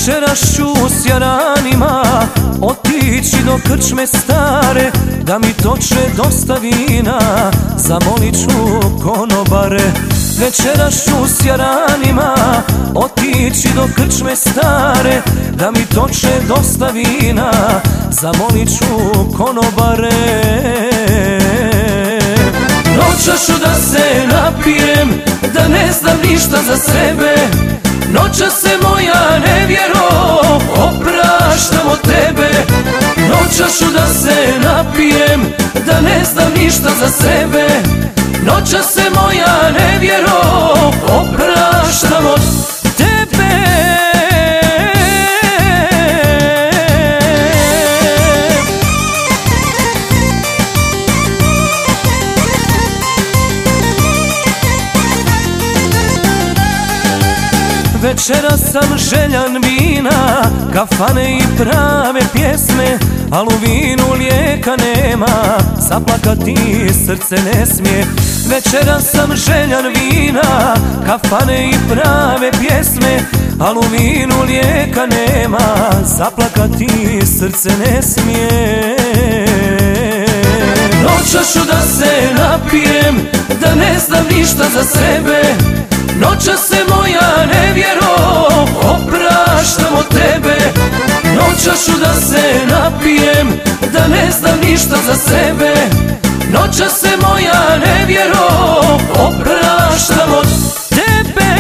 Večeras ću s jaranima otići do krčme stare, da mi toče dosta vina, zamolit ću konobare. Večeras ću s jaranima otići do krčme stare, da mi toče dosta vina, zamolit ću konobare. Noćas ću da se napijem, da ne znam ništa za sebe. Noćas se moja nevjero opraštam od tebe. Noćas ću da se napijem, da ne znam ništa za sebe. Noćas se moja nevjero opraštam od tebe. Večeras sam željan vina, kafane i prave pjesme, al u vinu lijeka nema, zaplakati srce ne smije. Večeras sam željan vina, kafane i prave pjesme, al u vinu lijeka nema, zaplakati srce ne smije. Noćas ću da se napijem, da ne znam ništa za sebe. Noćas se moja nevjero opraštam od tebe. Noćas ću da se napijem, da ne znam ništa za sebe. Noćas se moja nevjero opraštam od tebe.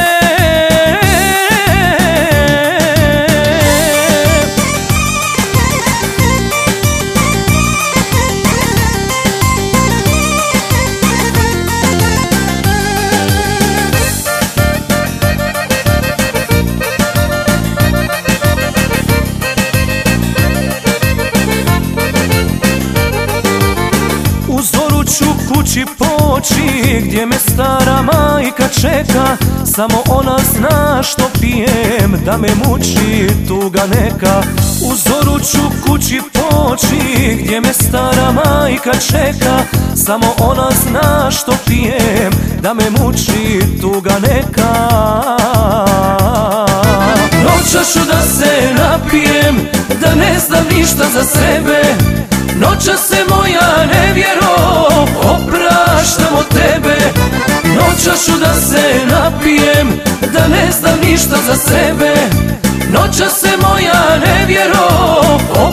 U zoru ću kući poći, gdje me stara majka čeka. Samo ona zna što pijem, da me muči tuga neka. U zoru ću kući poći, gdje me stara majka čeka. Samo ona zna što pijem, da me muči tuga neka. Noćas ću da se napijem, da ne znam ništa za sebe. Noćas se moja nevjero opraštam od tebe. Noćas ću da se napijem, da ne znam ništa za sebe. Noćas se moja nevjero